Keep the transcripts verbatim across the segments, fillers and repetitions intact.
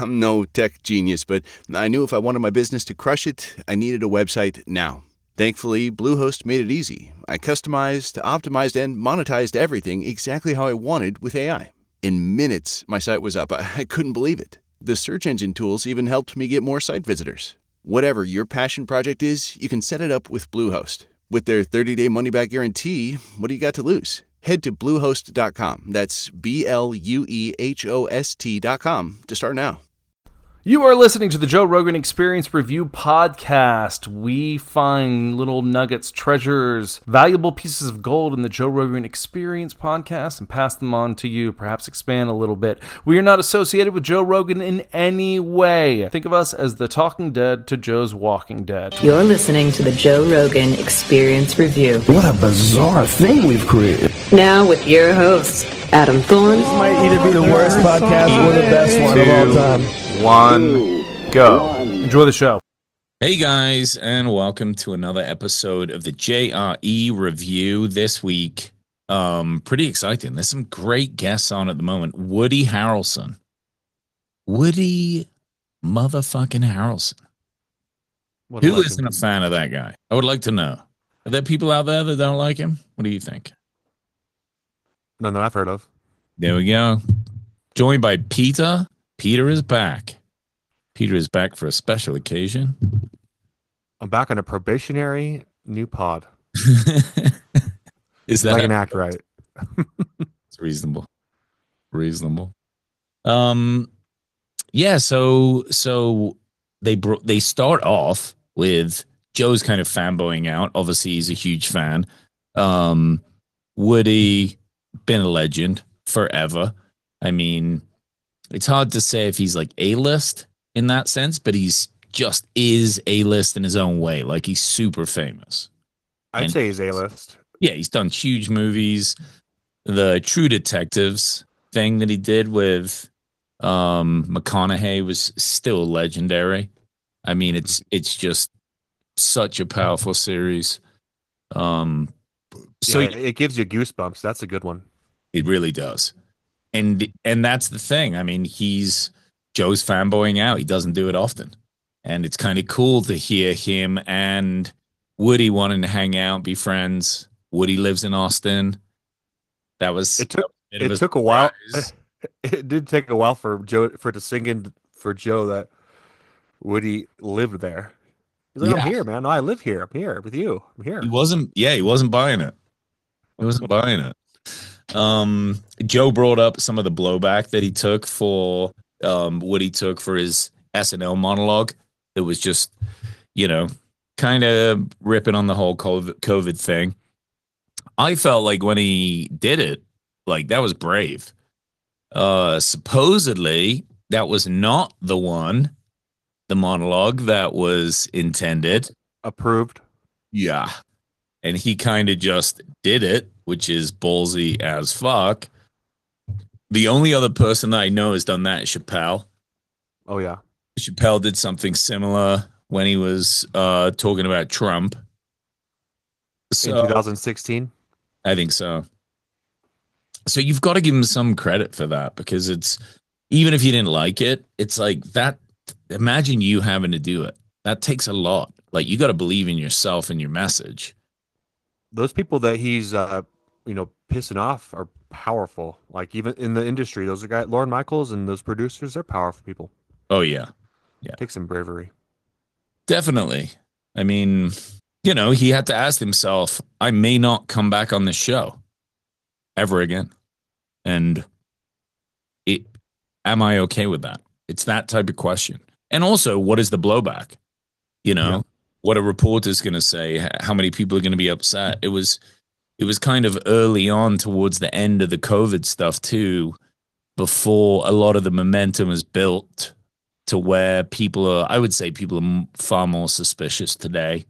I'm no tech genius, but I knew if I wanted my business to crush it, I needed a website now. Thankfully, Bluehost made it easy. I customized, optimized, and monetized everything exactly how I wanted with A I. In minutes, my site was up. I, I couldn't believe it. The search engine tools even helped me get more site visitors. Whatever your passion project is, you can set it up with Bluehost. With their thirty-day money-back guarantee, what do you got to lose? Head to bluehost dot com. That's B L U E H O S T dot com to start now. You are listening to the Joe Rogan Experience Review Podcast. We find little nuggets, treasures, valuable pieces of gold in the Joe Rogan Experience Podcast and pass them on to you, perhaps expand a little bit. We are not associated with Joe Rogan in any way. Think of us as the Talking Dead to Joe's Walking Dead. You're listening to the Joe Rogan Experience Review. What a bizarre thing we've created. Now with your hosts, Adam Thorne. This might either be the worst podcast or the best one of all time. One, go. Enjoy the show. Hey guys, and welcome to another episode of the J R E Review. This week, um, pretty exciting. There's some great guests on at the moment. Woody Harrelson. Woody motherfucking Harrelson. What Who like isn't him? a fan of that guy? I would like to know. Are there people out there that don't like him? What do you think? None that I've heard of. There we go. Joined by Peter. Peter is back. Peter is back for a special occasion. I'm back on a probationary new pod. Is that I can act right. It's reasonable. Reasonable. Um yeah, so so they bro- they start off with Joe's kind of fanboying out. Obviously, he's a huge fan. Um Woody, been a legend forever. I mean, it's hard to say if he's like A-list in that sense, but he's just is A-list in his own way. Like, he's super famous. I'd And- say he's A-list. Yeah, he's done huge movies. The True Detectives thing that he did with um, McConaughey was still legendary. I mean, it's it's just such a powerful series. Um, so Yeah, it gives you goosebumps. That's a good one. it really does. And and that's the thing. I mean, he's Joe's fanboying out. He doesn't do it often. And it's kind of cool to hear him and Woody wanting to hang out, be friends. Woody lives in Austin. That was It took a bit of it took a while. surprise. It did take a while for Joe for it to sink in for Joe that Woody lived there. He's like, Yeah. I'm here, man. No, I live here. I'm here with you. I'm here. He wasn't, yeah, he wasn't buying it. He wasn't buying it. Um, Joe brought up some of the blowback that he took for um, what he took for his S N L monologue. It was just, you know, kind of ripping on the whole COVID, COVID thing. I felt like when he did it, like that was brave. Uh, supposedly, that was not the one, the monologue that was intended. Approved. Yeah. And he kind of just did it, which is ballsy as fuck. The only other person that I know has done that is Chappelle. Oh yeah. Chappelle did something similar when he was uh, talking about Trump. In So twenty sixteen. I think so. So you've got to give him some credit for that, because it's, even if you didn't like it, it's like that. Imagine you having to do it. That takes a lot. Like, you got to believe in yourself and your message. Those people that he's uh you know pissing off are powerful. Like, even in the industry, those are guys, Lauren Michaels and those producers, they're powerful people. Oh, yeah. Yeah. Take some bravery. Definitely. I mean, you know, he had to ask himself, I may not come back on this show ever again. And it, am I okay with that? It's that type of question. And also, what is the blowback? You know, Yeah. what a reporter's going to say, h- how many people are going to be upset. It was, it was kind of early on towards the end of the COVID stuff too, before a lot of the momentum is built to where people are, I would say people are m- far more suspicious today.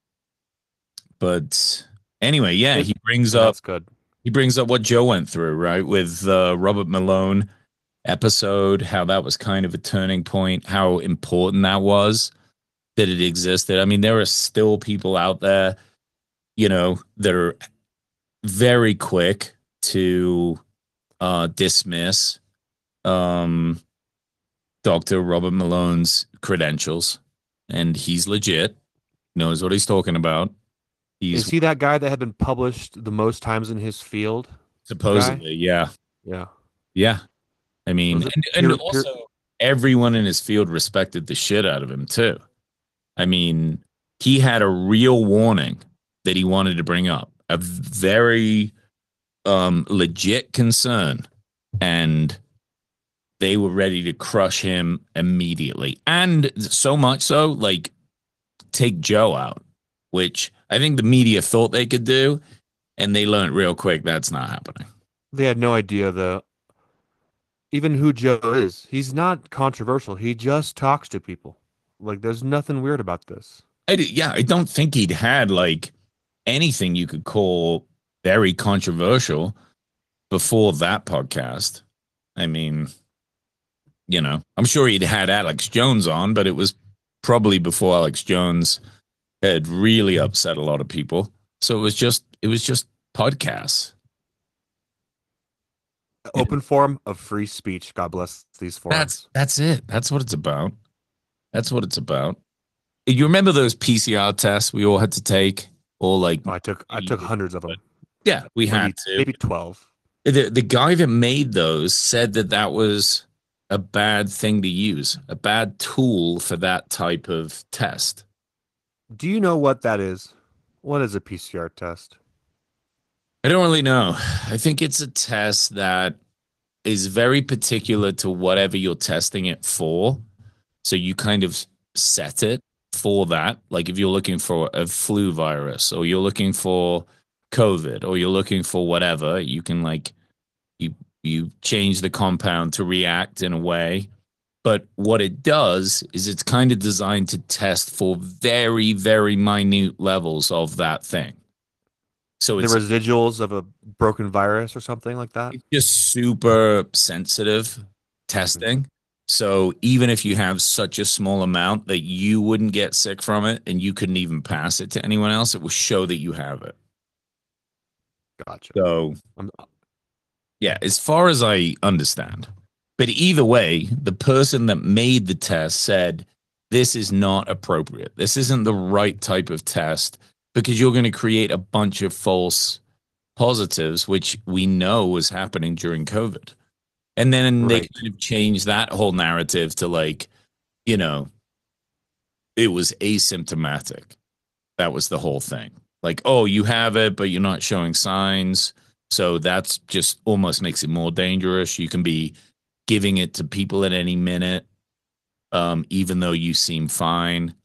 But anyway, yeah, he brings up That's good. he brings up what Joe went through, right, with the Robert Malone episode, how that was kind of a turning point, how important that was, that it existed. I mean, there are still people out there, you know, that are very quick to uh, dismiss um, Doctor Robert Malone's credentials, and he's legit, knows what he's talking about. He's Is he that guy that had been published the most times in his field? supposedly, yeah, Yeah. yeah. I mean, Was it and, and peer- also peer- everyone in his field respected the shit out of him too. I mean, he had a real warning that he wanted to bring up, a very um, legit concern, and they were ready to crush him immediately. And so much so, like, take Joe out, which I think the media thought they could do, and they learned real quick that's not happening. They had no idea the even who Joe is. He's not controversial. He just talks to people. Like, there's nothing weird about this. I, d- yeah, I don't think he'd had like anything you could call very controversial before that podcast. I mean, you know, I'm sure he'd had Alex Jones on, but it was probably before Alex Jones had really upset a lot of people. So it was just, it was just podcasts. Open forum of free speech. God bless these forums. That's that's it. That's what it's about. That's what it's about. You remember those P C R tests we all had to take, or like, Oh, I took I took hundreds of them. yeah, we maybe, had to. maybe twelve. The the guy that made those said that that was a bad thing to use, a bad tool for that type of test. Do you know what that is? What is a P C R test? I don't really know. I think it's a test that is very particular to whatever you're testing it for. So you kind of set it for that. Like if you're looking for a flu virus, or you're looking for COVID, or you're looking for whatever, you can like you you change the compound to react in a way. But what it does is it's kind of designed to test for very, very minute levels of that thing. So The it's residuals of a broken virus or something like that? it's just super sensitive testing. So even if you have such a small amount that you wouldn't get sick from it and you couldn't even pass it to anyone else, it will show that you have it. Gotcha. So I'm, yeah, as far as I understand. But either way, the person that made the test said, this is not appropriate. This isn't the right type of test, because you're going to create a bunch of false positives, which we know was happening during COVID. And then they Right. kind of changed that whole narrative to like, you know, it was asymptomatic. That was the whole thing. Like, oh, you have it, but you're not showing signs. So that's just almost makes it more dangerous. You can be giving it to people at any minute, um, even though you seem fine.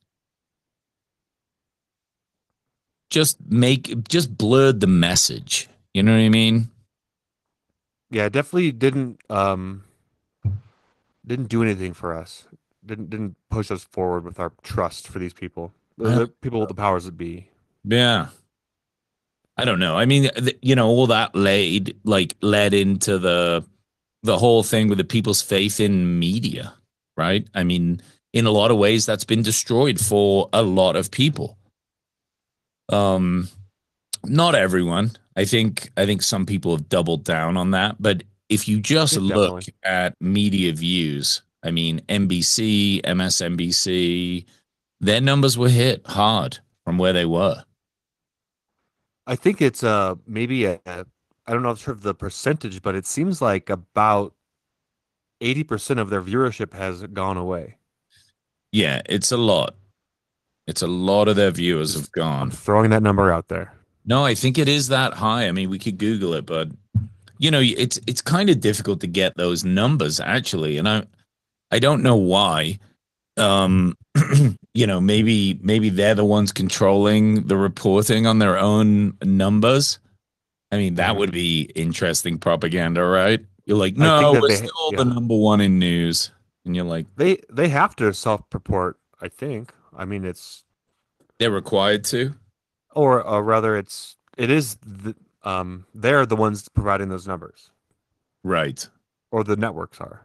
Just make, just blurred the message. You know what I mean? yeah, it definitely didn't um didn't do anything for us. Didn't didn't push us forward with our trust for these people. The, the people with the powers that be. Yeah. I don't know. I mean, th- you know, all that laid like led into the the whole thing with the people's faith in media, right? I mean, in a lot of ways, that's been destroyed for a lot of people. Um, not everyone. I think I think some people have doubled down on that. But if you just Yeah, look definitely. at media views, I mean, N B C, M S N B C, their numbers were hit hard from where they were. I think it's uh maybe a, a I don't know sure of the percentage, but it seems like about eighty percent of their viewership has gone away. Yeah, it's a lot. It's a lot of their viewers have I'm gone. throwing that number out there. No, I think it is that high. I mean, we could Google it, but you know, it's it's kind of difficult to get those numbers actually, and I I don't know why. Um, you know, maybe maybe they're the ones controlling the reporting on their own numbers. I mean, that would be interesting propaganda, right? You're like, I no, think that we're they- still yeah. the number one in news, and you're like, They they have to self-purport, I think. I mean, it's they're required to. or uh, rather, it's it is the, um they're the ones providing those numbers, Right. or the networks are.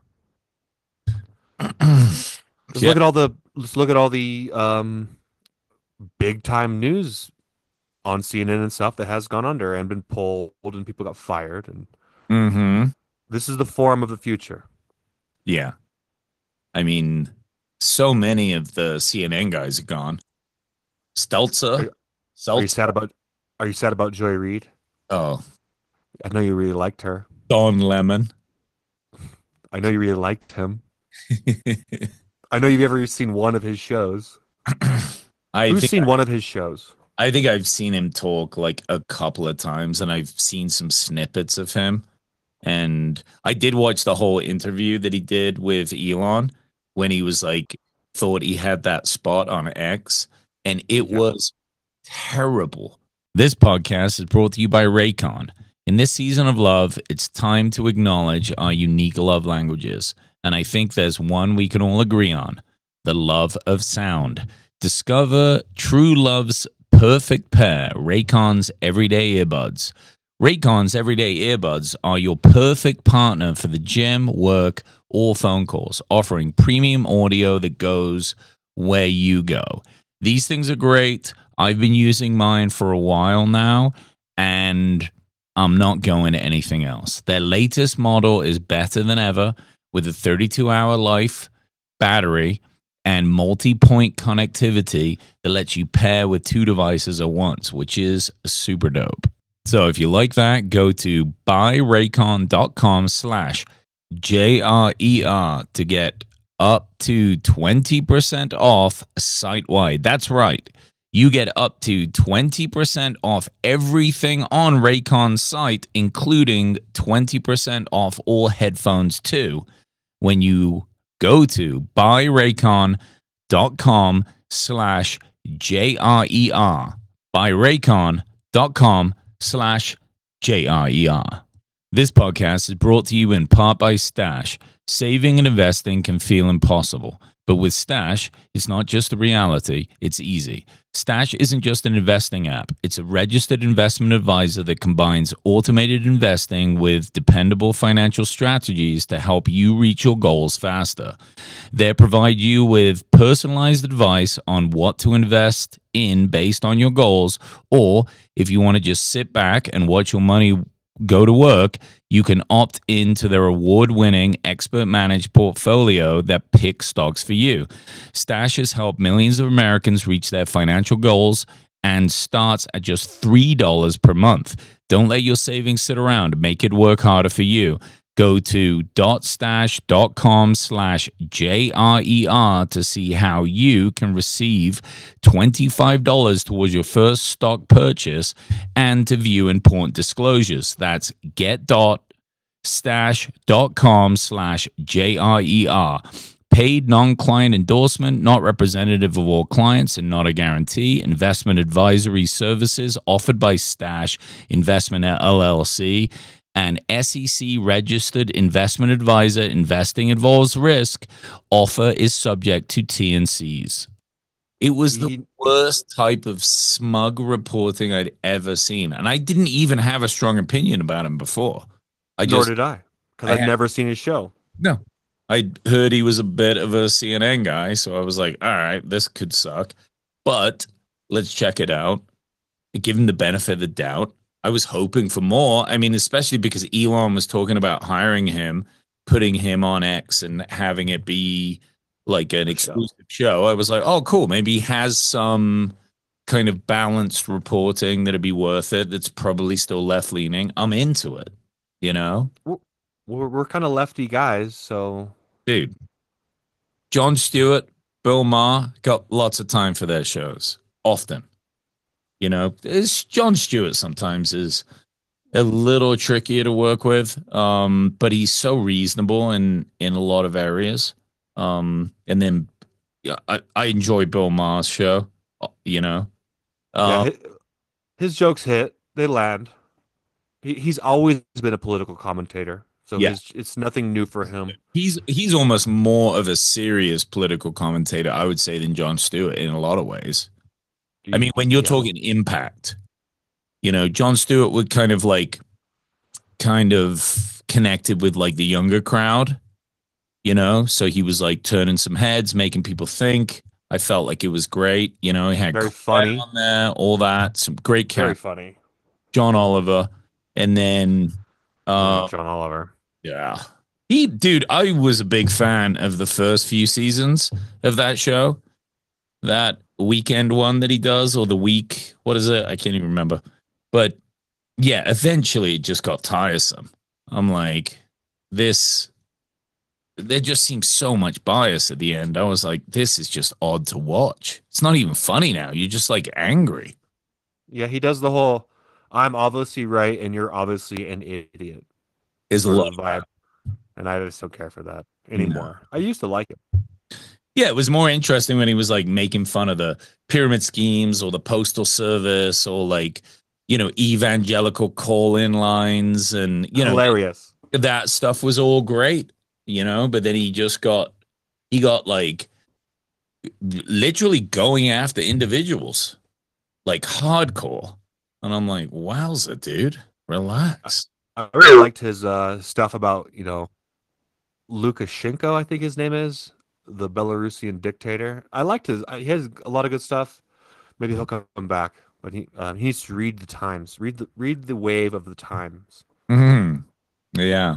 Just Yeah. look at all the let's look at all the um big time news on C N N and stuff that has gone under and been pulled and people got fired, and Mm-hmm. this is the forum of the future. Yeah. I mean, so many of the C N N guys are gone. Stelzer, Are you Seltzer. sad about Are you sad about Joy Reid? Oh, I know you really liked her. Don Lemon. I know you really liked him. I know you've ever seen one of his shows. I Who's think seen I, one of his shows? I think I've seen him talk like a couple of times, and I've seen some snippets of him. And I did watch the whole interview that he did with Elon when he was like, thought he had that spot on X, and it Yeah. was terrible. This podcast is brought to you by Raycon. In this season of love, it's time to acknowledge our unique love languages. And I think there's one we can all agree on: the love of sound. Discover true love's perfect pair, Raycon's Everyday Earbuds. Raycon's Everyday Earbuds are your perfect partner for the gym, work, or phone calls, offering premium audio that goes where you go. These things are great. I've been using mine for a while now, and I'm not going to anything else. Their latest model is better than ever with a thirty-two hour life, battery, and multi-point connectivity that lets you pair with two devices at once, which is super dope. So if you like that, go to buyraycon.com slash J-R-E-R to get up to twenty percent off site-wide. That's right. You get up to twenty percent off everything on Raycon's site, including twenty percent off all headphones too, when you go to buyraycon.com slash J-R-E-R. Buyraycon.com slash J-R-E-R. This podcast is brought to you in part by Stash. Saving and investing can feel impossible, but with Stash, it's not just a reality, it's easy. Stash isn't just an investing app. It's a registered investment advisor that combines automated investing with dependable financial strategies to help you reach your goals faster. They provide you with personalized advice on what to invest in based on your goals, or if you want to just sit back and watch your money go to work, you can opt into their award-winning expert-managed portfolio that picks stocks for you. Stash has helped millions of Americans reach their financial goals and starts at just three dollars per month. Don't let your savings sit around. Make it work harder for you. Go to dotstash.com slash J-R-E-R to see how you can receive twenty-five dollars towards your first stock purchase and to view important disclosures. That's get.stash.com slash J-R-E-R. Paid non-client endorsement, not representative of all clients and not a guarantee. Investment advisory services offered by Stash Investment L L C. An S E C registered investment advisor. Investing involves risk. Offer is subject to T and C's. It was the He- worst type of smug reporting I'd ever seen. And I didn't even have a strong opinion about him before. I Nor just, did I, because I I've had- never seen his show. no. I heard he was a bit of a C N N guy, so I was like, all right, this could suck. But let's check it out. Give him the benefit of the doubt. I was hoping for more. I mean, especially because Elon was talking about hiring him, putting him on X and having it be like an exclusive show. I was like, oh, cool. Maybe he has some kind of balanced reporting that'd be worth it. That's probably still left leaning. I'm into it, you know? We're, we're kind of lefty guys, so Dude, Jon Stewart, Bill Maher got lots of time for their shows. Often. You know, it's Jon Stewart sometimes is a little trickier to work with, um, but he's so reasonable in in a lot of areas. Um, and then yeah, I, I enjoy Bill Maher's show, you know. yeah, Uh, his, his jokes hit, they land. He, he's always been a political commentator, so Yeah. his, it's nothing new for him. he's he's almost more of a serious political commentator, I would say, than Jon Stewart in a lot of ways. I mean, when you're Yeah. talking impact, you know, Jon Stewart would kind of like, kind of connected with like the younger crowd, you know, so he was like turning some heads, making people think. I felt like it was great. You know, he had Very Colette funny. on there, all that, some great Very characters. funny. John Oliver, and then, uh, John Oliver. yeah, He, dude, I was a big fan of the first few seasons of that show. That weekend one that he does, or the week, what is it? I can't even remember. But yeah, eventually it just got tiresome. I'm like, this, there just seems so much bias at the end. I was like, this is just odd to watch. It's not even funny now. You're just like angry. Yeah, he does the whole I'm obviously right and you're obviously an idiot. Is a sort lot of vibe. And I just don't care for that anymore. No. I used to like it. Yeah, it was more interesting when he was like making fun of the pyramid schemes or the postal service or like, you know, evangelical call-in lines and, you know, hilarious. That stuff was all great, you know, but then he just got, he got like literally going after individuals like hardcore. And I'm like, wowza, dude, relax. I really liked his uh, stuff about, you know, Lukashenko, I think his name is, the Belarusian dictator. I liked his, he has a lot of good stuff. Maybe he'll come back, but he, um, he needs to read the times, read the, read the wave of the times. Mm-hmm. Yeah.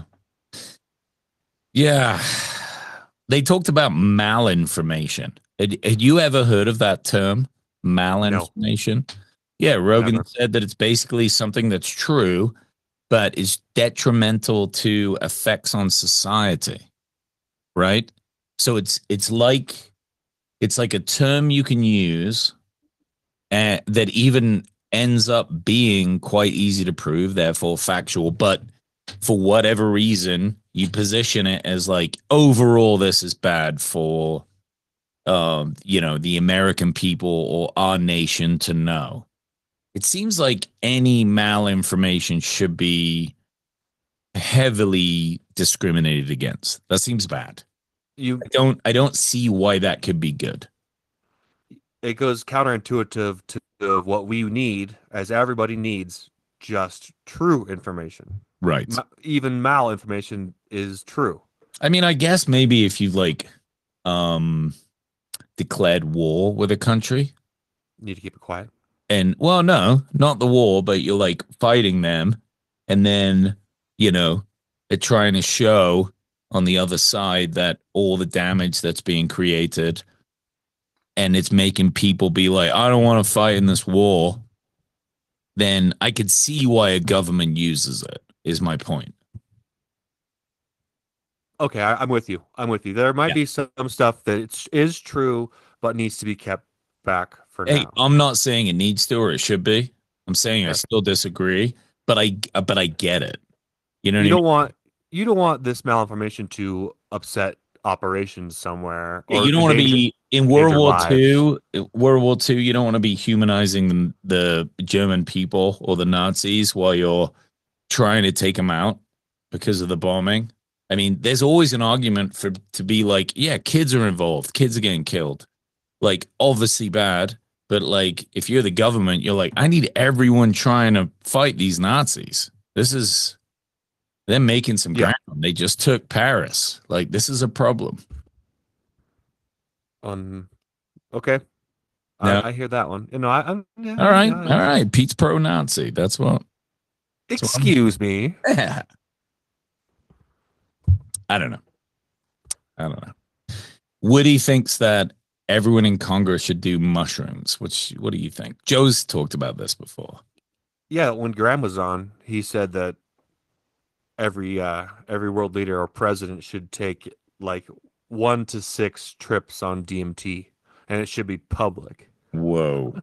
Yeah. They talked about malinformation. Had, had you ever heard of that term? Malinformation? No. Yeah, Rogan Never. said that it's basically something that's true, but is detrimental to effects on society, right? So it's it's like it's like a term you can use uh, that even ends up being quite easy to prove, therefore factual, but for whatever reason, you position it as like, overall, this is bad for, um, you know, the American people or our nation to know. It seems like any malinformation should be heavily discriminated against. That seems bad. You I don't I don't see why that could be good. It goes counterintuitive to, to what we need, as everybody needs just true information. Right. Ma- even malinformation is true. I mean, I guess maybe if you like um declared war with a country, you need to keep it quiet. And well, no, not the war, but you're like fighting them, and then, you know, they're trying to show on the other side that all the damage that's being created, and it's making people be like, I don't want to fight in this war. Then I could see why a government uses it, is my point. Okay, I, I'm with you. I'm with you. There might yeah. be some stuff that it's, is true, but needs to be kept back for hey, now. I'm not saying it needs to or it should be. I'm saying right. I still disagree, but I but I get it. You know, what you I don't mean? want you don't want this malinformation to upset operations somewhere. Yeah, you don't want to be in World War Two. World War Two, you don't want to be humanizing the, the German people or the Nazis while you're trying to take them out because of the bombing. I mean, there's always an argument for to be like, yeah, kids are involved. Kids are getting killed. Like, obviously bad, but like, if you're the government, you're like, I need everyone trying to fight these Nazis. This is, they're making some yeah. ground. They just took Paris. Like, this is a problem. Um, okay. No. I, I hear that one. You know, I, I'm, yeah, all right. yeah. All right. Pete's pro-Nazi. That's what. That's Excuse what me. Yeah. I don't know. I don't know. Woody thinks that everyone in Congress should do mushrooms. Which, what do you think? Joe's talked about this before. Yeah, when Graham was on, he said that every uh, every world leader or president should take like one to six trips on D M T, and it should be public. Whoa.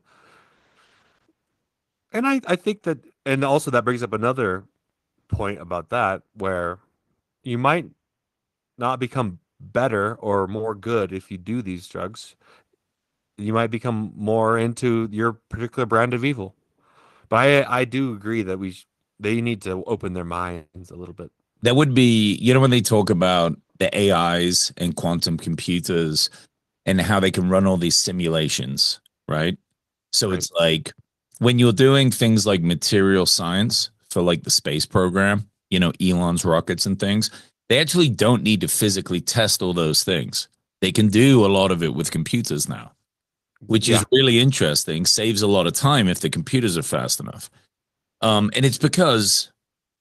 And I, I think that, and also that brings up another point about that, where you might not become better or more good if you do these drugs. You might become more into your particular brand of evil. But I, I do agree that we sh- they need to open their minds a little bit. That would be, you know, when they talk about the A Is and quantum computers and how they can run all these simulations, right? So right. It's like when you're doing things like material science for like the space program, you know, Elon's rockets and things, they actually don't need to physically test all those things. They can do a lot of it with computers now, which yeah. is really interesting, saves a lot of time if the computers are fast enough. Um, and it's because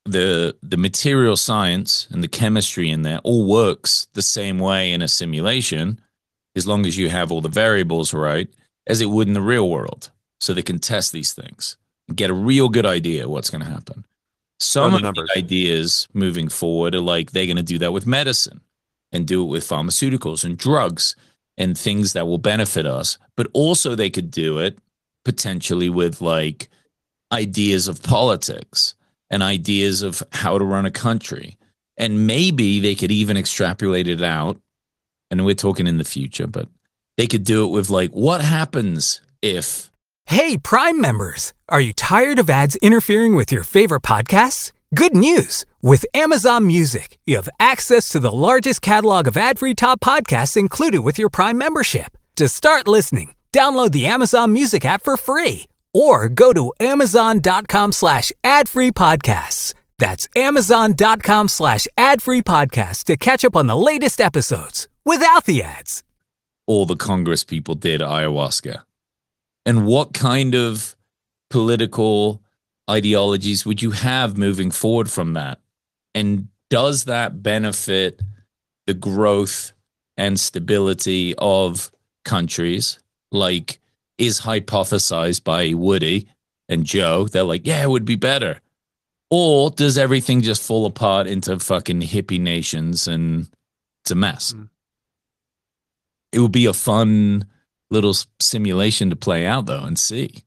the the material science and the chemistry in there all works the same way in a simulation, as long as you have all the variables right, as it would in the real world. So they can test these things and get a real good idea what's going to happen. Some the of numbers. the ideas moving forward are like they're going to do that with medicine and do it with pharmaceuticals and drugs and things that will benefit us. But also they could do it potentially with like ideas of politics and ideas of how to run a country. And maybe they could even extrapolate it out. And we're talking in the future, but they could do it with like, what happens if... Hey, Prime members, are you tired of ads interfering with your favorite podcasts? Good news! With Amazon Music, you have access to the largest catalog of ad-free top podcasts included with your Prime membership. To start listening, download the Amazon Music app for free or go to amazon.com slash ad-free podcasts. That's amazon.com slash ad-free podcasts to catch up on the latest episodes without the ads. All the Congress people did ayahuasca. And what kind of political ideologies would you have moving forward from that? And does that benefit the growth and stability of countries? Like, is hypothesized by Woody and Joe. They're like, yeah, it would be better. Or does everything just fall apart into fucking hippie nations and it's a mess? Mm. It would be a fun little simulation to play out, though, and see.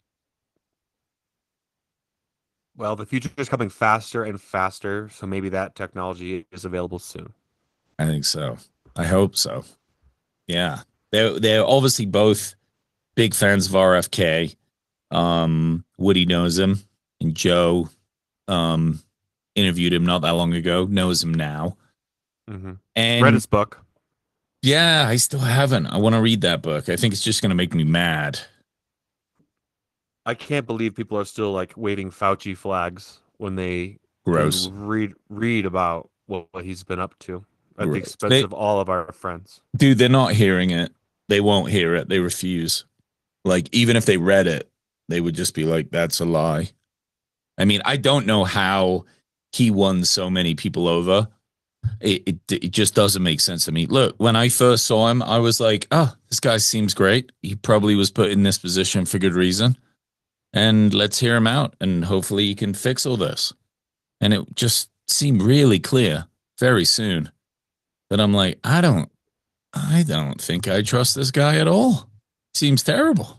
Well, the future is coming faster and faster, so maybe that technology is available soon. I think so. I hope so. Yeah. They're, they're obviously both big fans of R F K. Um, Woody knows him, and Joe um, interviewed him not that long ago, knows him now. Mm-hmm. And read his book. Yeah, I still haven't. I want to read that book. I think it's just going to make me mad. I can't believe people are still like waving Fauci flags when they Gross. read read about what, what he's been up to at Gross. the expense They, of all of our friends. Dude, they're not hearing it. They won't hear it. They refuse. Like, even if they read it, they would just be like, that's a lie. I mean, I don't know how he won so many people over. It, it it just doesn't make sense to me. Look, when I first saw him, I was like, oh, this guy seems great. He probably was put in this position for good reason. And let's hear him out, and hopefully he can fix all this. And it just seemed really clear very soon that I'm like, I don't, I don't think I trust this guy at all. Seems terrible.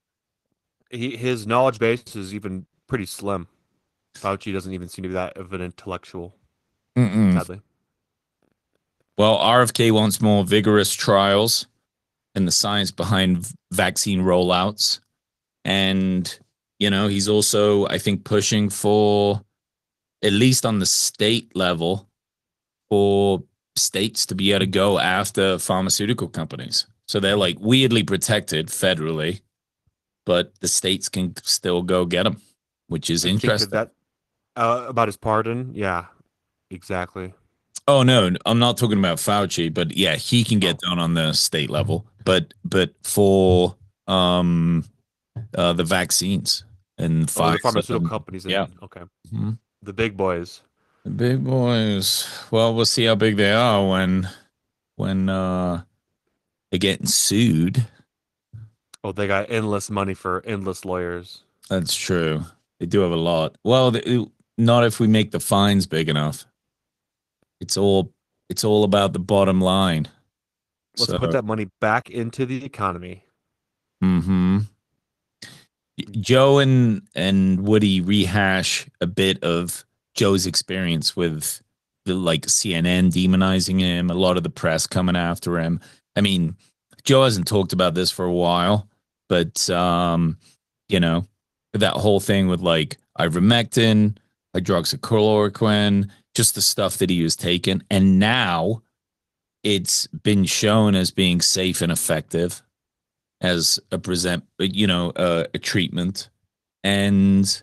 He, his knowledge base is even pretty slim. Fauci doesn't even seem to be that of an intellectual, Mm-mm. sadly. Well, R F K wants more vigorous trials and the science behind vaccine rollouts. And, you know, he's also, I think, pushing for, at least on the state level, for states to be able to go after pharmaceutical companies. So they're like weirdly protected federally, but the states can still go get them, which is I think interesting. That, that uh, about his pardon, yeah, exactly. Oh no, I'm not talking about Fauci, but yeah, he can get done on the state level. But but for um uh the vaccines and Oh, the Pfizer pharmaceutical and- companies. yeah. Okay. Mm-hmm. The big boys. The big boys. Well, we'll see how big they are when when uh they're getting sued. Oh, they got endless money for endless lawyers. That's true. They do have a lot. Well, they, not if we make the fines big enough. It's all it's all about the bottom line. Let's So- put that money back into the economy. Mm-hmm. Joe and and Woody rehash a bit of Joe's experience with the like C N N demonizing him, a lot of the press coming after him. I mean, Joe hasn't talked about this for a while, but um, you know, that whole thing with like ivermectin, hydroxychloroquine, just the stuff that he was taking, and now it's been shown as being safe and effective as a present, you know, uh, a treatment. And,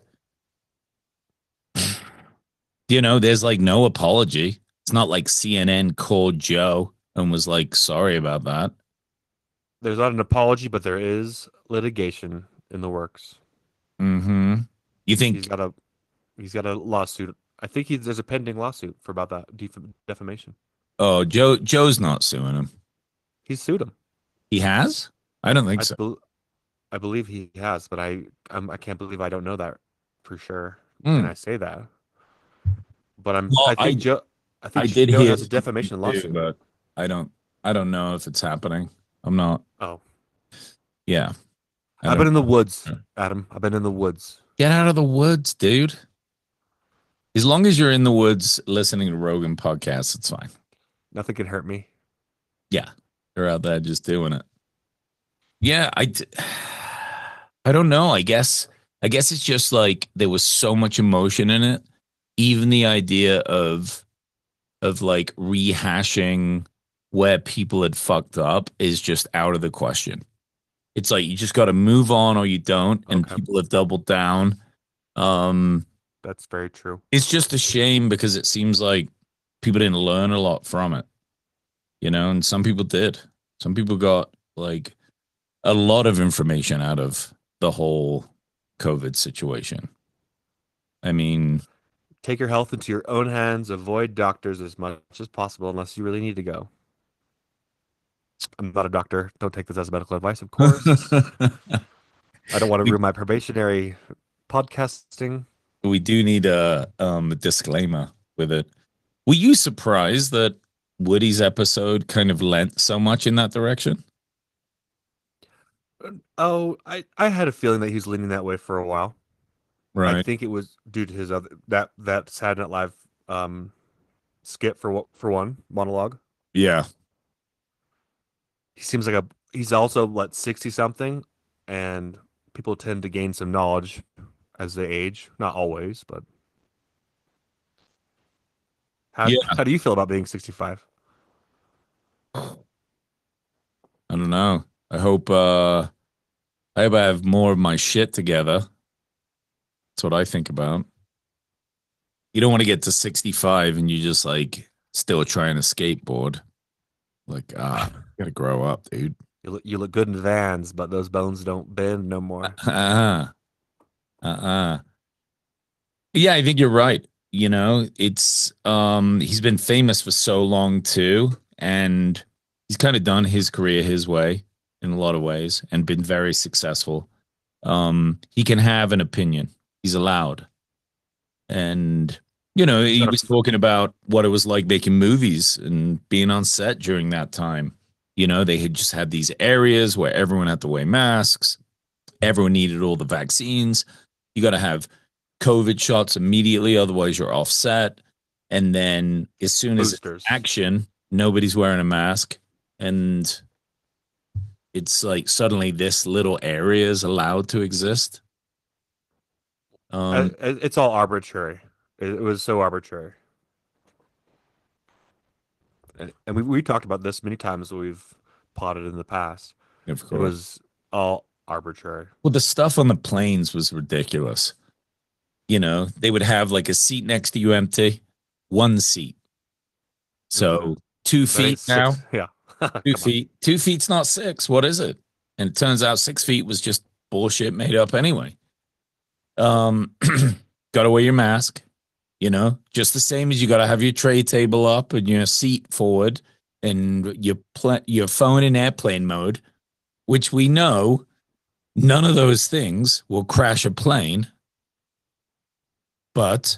you know, there's like no apology. It's not like C N N called Joe and was like, sorry about that. There's not an apology, but there is litigation in the works. Mm-hmm. You think, He's got a he's got a lawsuit I think he's, there's a pending lawsuit for about that def- defamation. Oh, Joe Joe's not suing him. He sued him. He has? I don't think I, so. bel I believe he has, but I I'm, I can't believe I don't know that for sure. Mm. And I say that, but I'm Well, I think I- Joe I think I did Joe hear has a defamation too, lawsuit. but I don't I don't know if it's happening. I'm not. Oh, Yeah. I I've don't- been in the woods, Yeah. Adam. I've been in the woods. Get out of the woods, dude. As long as you're in the woods listening to Rogan podcasts, it's fine. Nothing can hurt me. Yeah. They're out there just doing it. Yeah, I d- I don't know. I guess I guess it's just like there was so much emotion in it. Even the idea of of like rehashing where people had fucked up is just out of the question. It's like you just got to move on or you don't, and Okay. people have doubled down. Um, That's very true. it's just a shame because it seems like people didn't learn a lot from it, you know, and some people did. Some people got like a lot of information out of the whole COVID situation. I mean, Take your health into your own hands. Avoid doctors as much as possible unless you really need to go. I'm not a doctor. Don't take this as medical advice, of course. I don't want to ruin my probationary podcasting. we do need a um a disclaimer with it. Were you surprised that Woody's episode kind of lent so much in that direction? Oh, I, I had a feeling that he was leaning that way for a while. I think it was due to his other that that Saturday Night Live um skit for what for one monologue. Yeah. He seems like a he's also what sixty something, and people tend to gain some knowledge as they age. Not always, but how Yeah. how do you feel about being sixty-five? I don't know. I hope uh I hope I have more of my shit together. That's what I think about. You don't want to get to sixty-five and you just like still trying to skateboard. Like, ah, you gotta grow up, dude. You look you look good in Vans, but those bones don't bend no more. Uh-uh. Uh-uh. Yeah, I think you're right. You know, it's um he's been famous for so long too, and he's kind of done his career his way in a lot of ways and been very successful. Um, he can have an opinion. He's allowed. And you know, he was talking about what it was like making movies and being on set during that time. You know, they had just had these areas where everyone had to wear masks. Everyone needed all the vaccines. You got to have COVID shots immediately, otherwise you're offset. And then as soon as it's Boosters. action, nobody's wearing a mask. And it's like suddenly this little area is allowed to exist. Um, Uh, it- it's all arbitrary. It, it was so arbitrary. And, and we, we talked about this many times. We've plotted in the past. of It course. was all arbitrary. Well, the stuff on the planes was ridiculous. You know, they would have like a seat next to you empty, one seat. So two That ain't feet now, six- Yeah. two Come on. feet, two feet's not six. What is it? And it turns out six feet was just bullshit made up anyway. Um, got to wear your mask, you know, just the same as you got to have your tray table up and your seat forward and your pl- your phone in airplane mode, which we know none of those things will crash a plane, but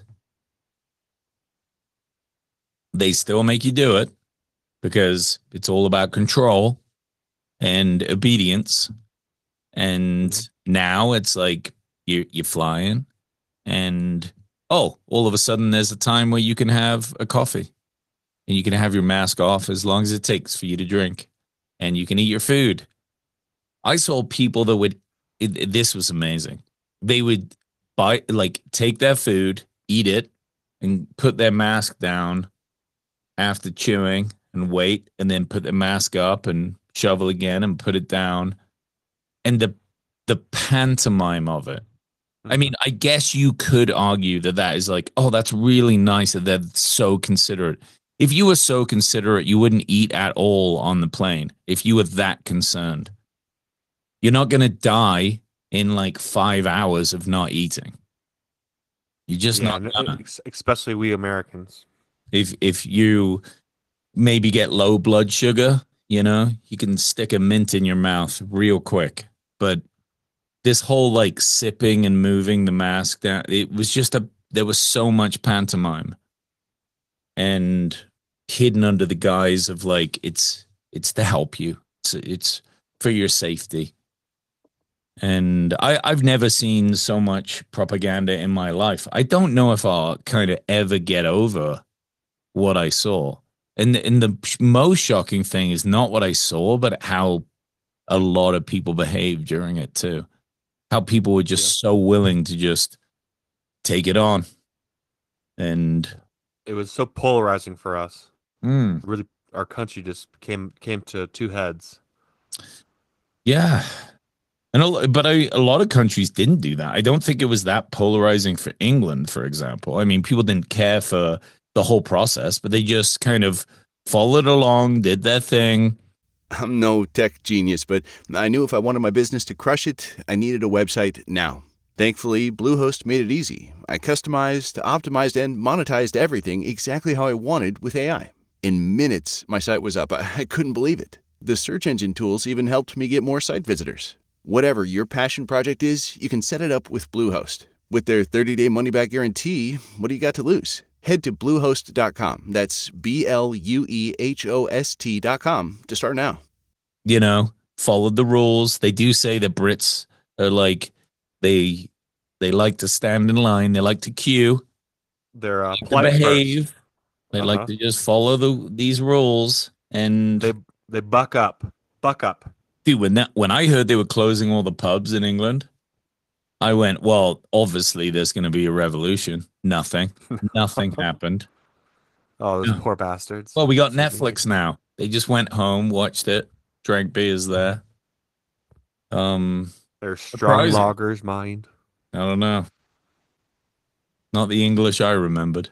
they still make you do it because it's all about control and obedience. And now it's like you you're flying, and oh, all of a sudden there's a time where you can have a coffee, and you can have your mask off as long as it takes for you to drink, and you can eat your food. I saw people that would. It, it- this was amazing. They would buy like take their food, eat it, and put their mask down after chewing and wait, and then put the mask up and shovel again and put it down. And the the pantomime of it. I mean, I guess you could argue that that is like, oh, that's really nice that they're so considerate. If you were so considerate, you wouldn't eat at all on the plane. If you were that concerned, you're not going to die in like five hours of not eating. You're just Yeah, not n- gonna. ex- especially we Americans. If if you maybe get low blood sugar, you know, you can stick a mint in your mouth real quick. But this whole like sipping and moving the mask down, it was just a there was so much pantomime and hidden under the guise of like it's it's to help you. It's it's for your safety. And I, I've never seen so much propaganda in my life. I don't know if I'll kind of ever get over what I saw. And the, and the most shocking thing is not what I saw, but how a lot of people behaved during it too. How people were just so willing to just take it on. And It was so polarizing for us. mm, Really, our country just came came to two heads. yeah. And a, lo- but I, a lot of countries didn't do that. I don't think it was that polarizing for England, for example. I mean, people didn't care for the whole process, but they just kind of followed along, did their thing. I'm no tech genius, but I knew if I wanted my business to crush it, I needed a website now. Thankfully, Bluehost made it easy. I customized, optimized, and monetized everything exactly how I wanted with A I. In minutes, my site was up. I, I couldn't believe it. The search engine tools even helped me get more site visitors. Whatever your passion project is, you can set it up with Bluehost. With their thirty-day money-back guarantee, what do you got to lose? Head to bluehost dot com. That's B L U E H O S T dot com to start now. You know, followed the rules. They do say that Brits are like, they they like to stand in line. They like to queue, They're uh, to polite first. behave. They Uh-huh. like to just follow the these rules. And They they buck up, buck up. dude, when that when I heard they were closing all the pubs in England, I went, well, obviously there's going to be a revolution. Nothing, nothing happened. Oh, those Yeah. poor bastards. Well, we got Excuse me. Netflix now. They just went home, watched it, drank beers there. Um, They're strong Surprising. loggers, mind. I don't know. Not the English I remembered.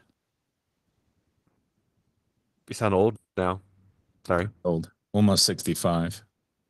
You sound old now. Sorry. Old, almost sixty-five.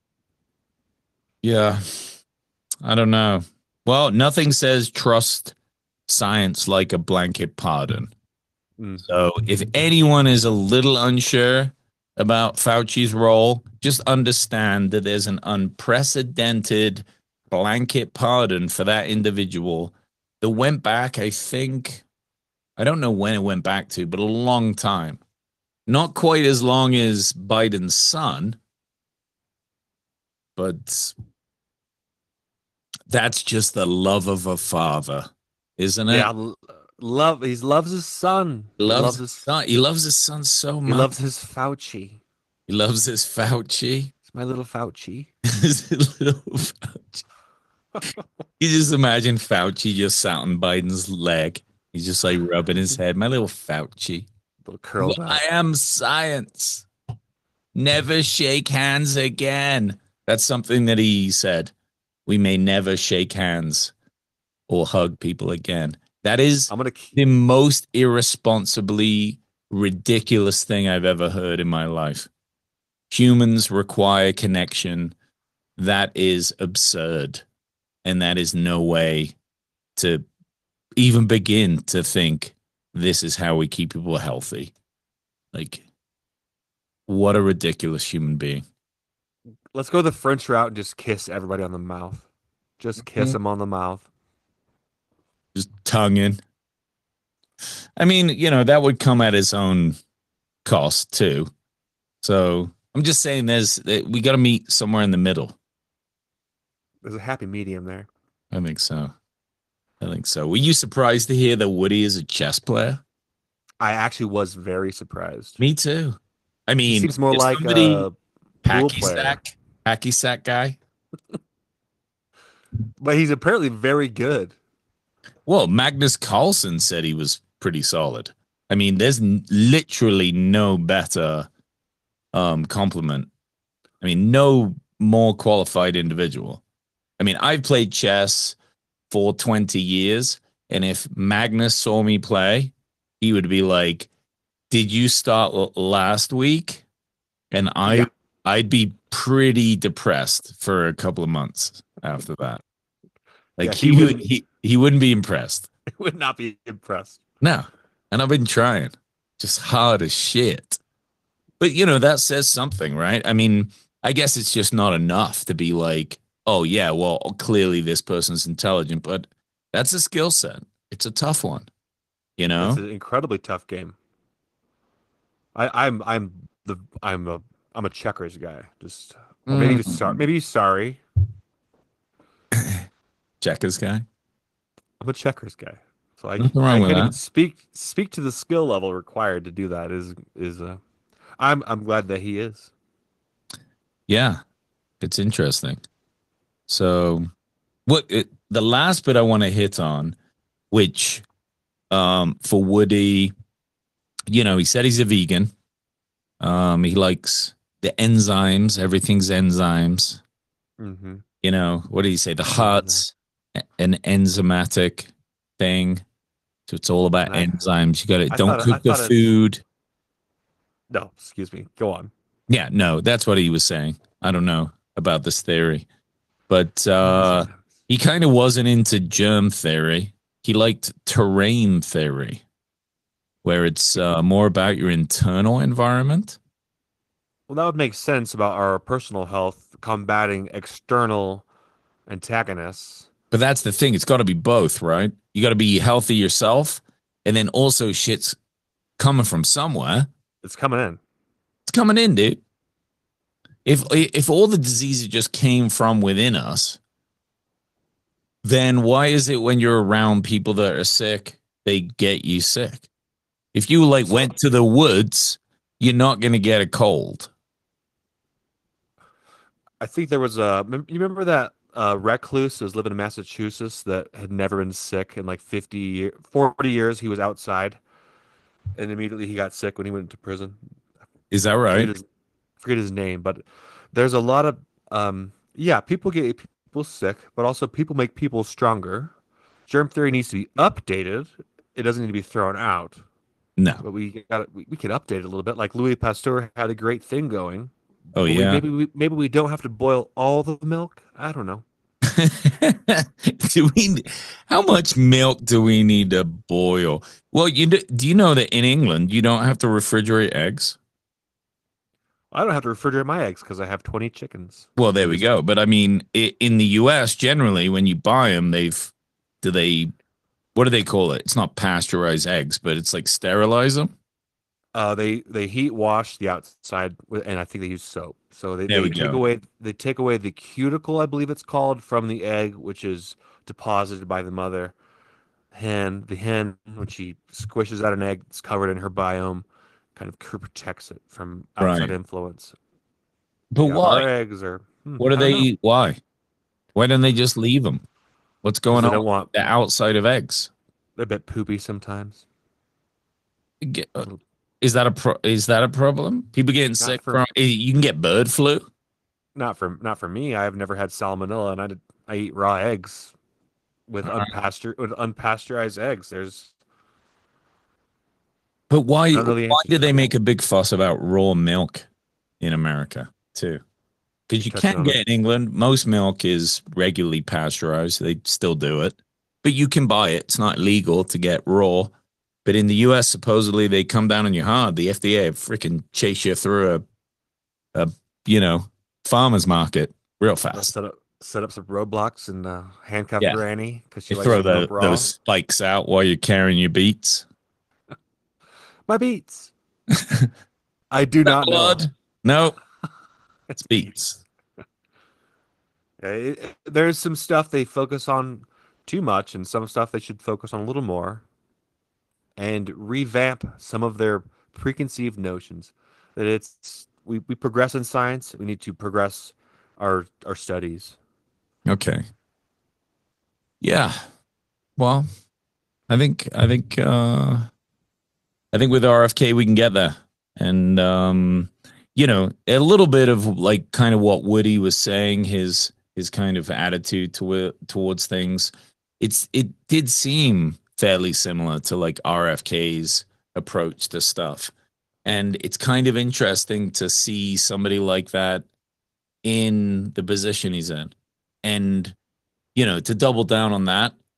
Yeah, I don't know. Well, nothing says trust science like a blanket pardon. Mm. So if anyone is a little unsure about Fauci's role, just understand that there's an unprecedented blanket pardon for that individual that went back, I think, I don't know when it went back to, but a long time. Not quite as long as Biden's son, but that's just the love of a father, isn't it? Yeah, l- love. He loves his son. He He loves, loves his his. son. He loves his son so much. He loves his Fauci. He loves his Fauci. It's my little Fauci. His little Fauci. You just imagine Fauci just sat on Biden's leg. He's just like rubbing his head. My little Fauci. Little curl I back. am science. Never shake hands again. That's something that he said. We may never shake hands or hug people again. That is I'm gonna. keep- the most irresponsibly ridiculous thing I've ever heard in my life. Humans require connection. That is absurd. And that is no way to even begin to think this is how we keep people healthy. Like, what a ridiculous human being. Let's go the French route and just kiss everybody on the mouth. Just kiss Mhm. them on the mouth. Just tonguing. I mean, you know, that would come at its own cost too. So I'm just saying there's that we got to meet somewhere in the middle. There's a happy medium there. I think so. I think so. Were you surprised to hear that Woody is a chess player? I actually was very surprised. Me too. I mean, He seems more if like somebody a pool hacky player. sack, hacky sack guy. But he's apparently very good. Well, Magnus Carlsen said he was pretty solid. I mean, there's n- literally no better um, compliment. I mean, no more qualified individual. I mean, I've played chess for twenty years, and if Magnus saw me play, he would be like, "Did you start l- last week?" And I, Yeah. I'd be pretty depressed for a couple of months after that. Like Yeah, he, he would, wouldn't- he he wouldn't be impressed. I would not be impressed. No. And I've been trying just hard as shit. But, you know, that says something, right? I mean, I guess it's just not enough to be like, oh, yeah, well, clearly this person's intelligent, but that's a skill set. It's a tough one, you know? It's an incredibly tough game. I, I'm I'm the I'm a I'm a checkers guy. Just or maybe just sorry. Maybe sorry. Checkers guy. I'm a checkers guy. So I, Nothing I wrong with can't even that. speak speak to the skill level required to do that. Is is uh, I'm I'm glad that he is. Yeah, it's interesting. So, what it, the last bit I want to hit on, which um, for Woody, you know, he said he's a vegan. Um, he likes the enzymes. Everything's enzymes. Mm-hmm. You know, what did he say? The heart's an enzymatic thing. So it's all about I- enzymes. You got to I don't thought- I cook the thought it- food. No, excuse me. Go on. Yeah, no, that's what he was saying. I don't know about this theory, but uh, he kind of wasn't into germ theory. He liked terrain theory, where it's uh, more about your internal environment. Well, that would make sense about our personal health combating external antagonists. But that's the thing. It's got to be both, right? You got to be healthy yourself. And then also shit's coming from somewhere. It's coming in. It's coming in, dude. If, if all the diseases just came from within us, then why is it when you're around people that are sick, they get you sick? If you like went to the woods, you're not going to get a cold. I think there was a. You remember that uh, recluse who was living in Massachusetts that had never been sick in like fifty, year- forty years? He was outside, and immediately he got sick when he went into prison. Is that I right? forget his, forget his name, but there's a lot of um, yeah, people get people sick, but also people make people stronger. Germ theory needs to be updated. It doesn't need to be thrown out. No. But we got we, we can update it a little bit. Like Louis Pasteur had a great thing going. Oh, But we- yeah. maybe we maybe we don't have to boil all the milk. I don't know. do we? How much milk do we need to boil? Well, you do, do you know that in England you don't have to refrigerate eggs? I don't have to refrigerate my eggs because I have twenty chickens. Well, there we go. But I mean, i- in the U S, generally, when you buy them, they've do they? What do they call it? It's not pasteurized eggs, but it's like sterilize them. Uh, they they heat wash the outside, with, and I think they use soap. So they, There they we take go. away they take away the cuticle, I believe it's called, from the egg, which is deposited by the mother hen. The hen, when she squishes out an egg, it's covered in her biome, kind of protects it from outside Right. influence. But Yeah, why? Our eggs are. hmm, What do I they don't know. eat? Why? Why don't they just leave them? What's 'Cause going they on don't want. the outside of eggs? They're a bit poopy sometimes. Get- uh, Is that a pro- is that a problem? People getting sick for- from eh, you can get bird flu. Not for not for me. I've never had salmonella, and I did, I eat raw eggs with Uh-huh. unpasteur with unpasteurized eggs. There's But why I don't know the why answer do to they that. make a big fuss about raw milk in America too? Because you Touching can on get it. in England, most milk is regularly pasteurized. They still do it, but you can buy it. It's not illegal to get raw. But in the U S, supposedly they come down on you hard. The F D A freaking chase you through a, a you know, farmer's market real I'll fast. set up set up some roadblocks and uh, handcuff Yeah. Granny because she You likes throw to go the, raw. those spikes out while you're carrying your beets. My beets. I do not know. Blood? No, it's beets. Yeah, it- it- there's some stuff they focus on too much, and some stuff they should focus on a little more, and revamp some of their preconceived notions. That it's we, we progress in science, we need to progress our our studies. Okay. Yeah. Well, I think I think uh I think with R F K we can get there. And um you know, a little bit of like kind of what Woody was saying, his his kind of attitude to towards things. It's it did seem fairly similar to like R F K's approach to stuff. And it's kind of interesting to see somebody like that in the position he's in. And, you know, to double down on that,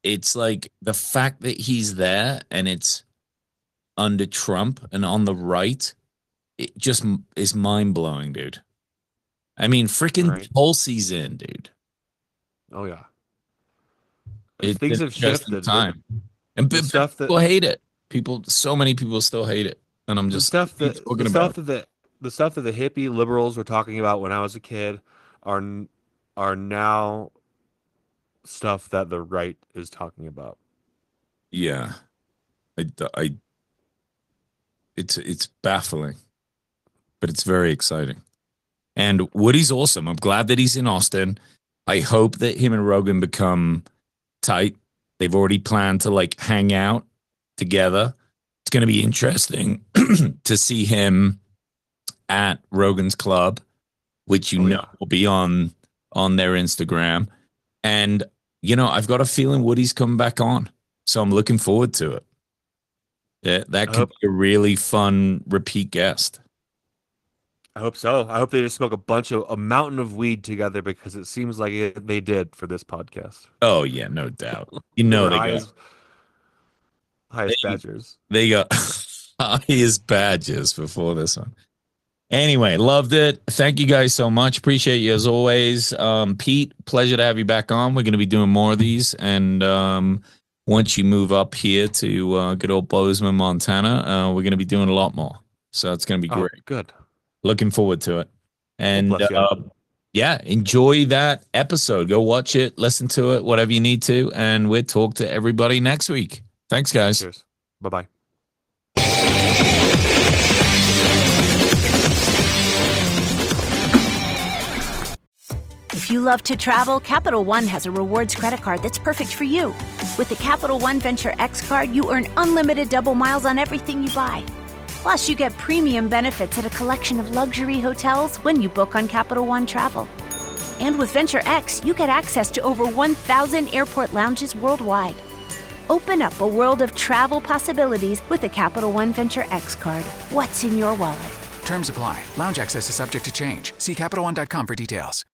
it's like the fact that he's there and it's under Trump and on the right, it just m- is mind blowing, dude. I mean, freaking Right. Tulsi's in, dude. Oh yeah. It- Things it's have just in shifted. time. And The p- stuff that people hate it. People, so many people still hate it, and I'm the just stuff keep that talking the about stuff that the, the stuff that the hippie liberals were talking about when I was a kid are n- are now stuff that the right is talking about. it. Yeah, I, I, it's it's baffling, but it's very exciting. And Woody's awesome. I'm glad that he's in Austin. I hope that him and Rogan become tight. They've already planned to like hang out together. It's going to be interesting to see him at Rogan's Club, which you Oh, know yeah. will be on on their Instagram. And you know, I've got a feeling Woody's coming back on, so I'm looking forward to it. Yeah, that I could hope- be a really fun repeat guest. I hope so. I hope they just smoke a bunch of a mountain of weed together because it seems like it, they did for this podcast. Oh yeah, no doubt. You know they high got as, high as They- badgers. they got his badges before this one. Anyway, loved it. Thank you guys so much. Appreciate you as always. Um, Pete, pleasure to have you back on. We're going to be doing more of these. And um, once you move up here to uh, good old Bozeman, Montana, uh, we're going to be doing a lot more. So it's going to be Oh, great. good. Looking forward to it. And bless you. uh, yeah, enjoy that episode. Go watch it, listen to it, whatever you need to. And we'll talk to everybody next week. Thanks, guys. Cheers. Bye bye. If you love to travel, Capital One has a rewards credit card that's perfect for you. With the Capital One Venture X card, you earn unlimited double miles on everything you buy. Plus, you get premium benefits at a collection of luxury hotels when you book on Capital One Travel. And with Venture X, you get access to over one thousand airport lounges worldwide. Open up a world of travel possibilities with the Capital One Venture X card. What's in your wallet? Terms apply. Lounge access is subject to change. See Capital One dot com for details.